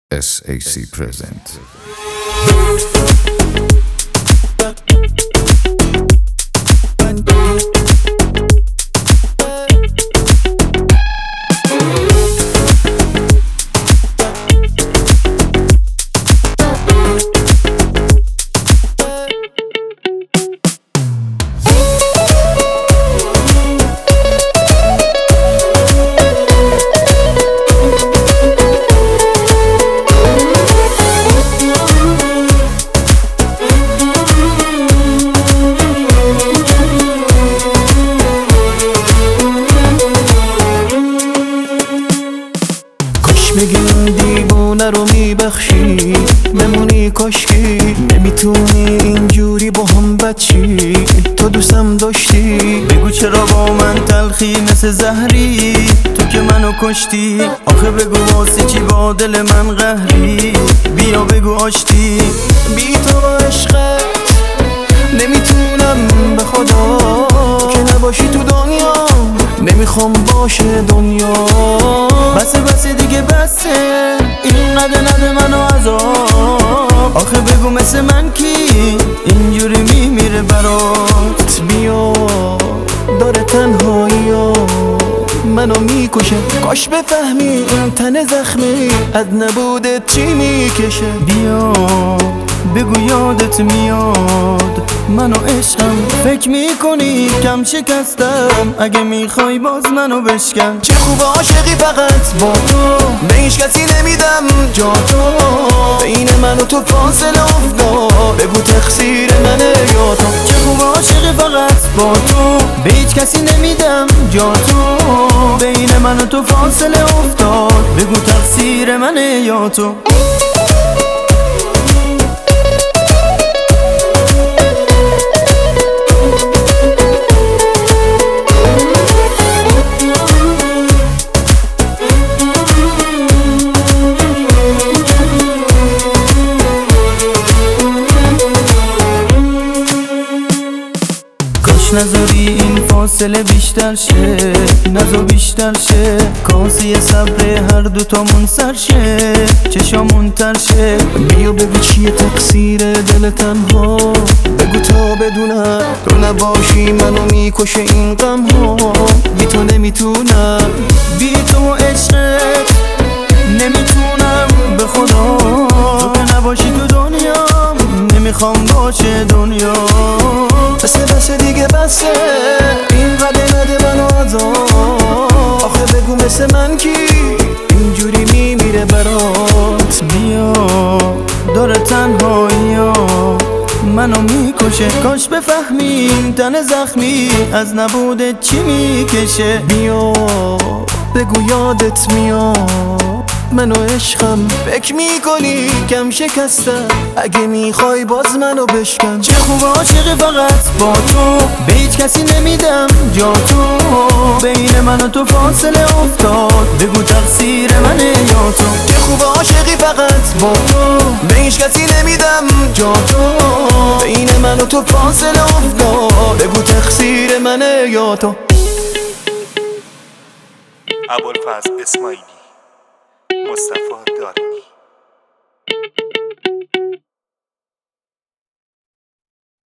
SAC present. میگی این دیوونه رو میبخشی بمونی کاشکی نمیتونی اینجوری با هم بچی تو دوستم داشتی بگو چرا با من تلخی مثل زهری تو که منو کشتی آخه بگو واسه چی با دل من قهری بیا بگو آشتی بی تو عشقت نمیتونم به خدا که نباشی تو دنیا نمیخوام باشه دنیا بسه دیگه بسه اینقدر نده منو عذاب آخه بگو مثل من کی اینجوری میمیره برات بیا داره تنهایی منو میکشه کاش بفهمی این تن زخمی از نبودت چی میکشه بیا بگو یادت میاد منو عشقم فکر میکنی کم شکستم اگه میخوای باز منو بشکن چه خوب عاشقی فقط با تو به هیچ کسی نمیدم جا تو بین من و تو فاصله افتاد بگو تقصیر منه یا تو چه خوب عاشقی فقط با تو به هیچ کسی نمیدم جا تو بین من و تو فاصله افتاد بگو تقصیر منه یا تو نذاری این فاصله بیشتر شه نذار بیشتر شه کاسه صبر هر دوتامون سر شه چشامون تر شه بیا بگو چیه تقصیر دل تنها بگو تا بدونم تو نباشی منو میکشه این غم ها بی تو نمیتونم بی تو عشقت نمیتونم به خدا تو که نباشی تو دنیا نمیخوام باشه دنیا بسه دیگه بسه اینقدر نده منو عذاب آخه بگو مثل من کی اینجوری میمیره برات بیا داره تنهایی منو میکشه کاش بفهمی تن زخمی از نبودت چی میکشه بیا بگو یادت میاد منو عشقم فکر میکنی کم شکستم اگه میخوای باز منو بشکن چه خوب عاشقی فقط با تو به هیچ کسی نمیدم جا تو بین من و تو فاصله افتاد بگو تقصیر منه یا تو چه خوب عاشقی فقط با تو به هیچ کسی نمیدم جا تو بین من و تو فاصله افتاد بگو تقصیر منه یا تو ابوالفضل اسماعیلی مصطفی دارمی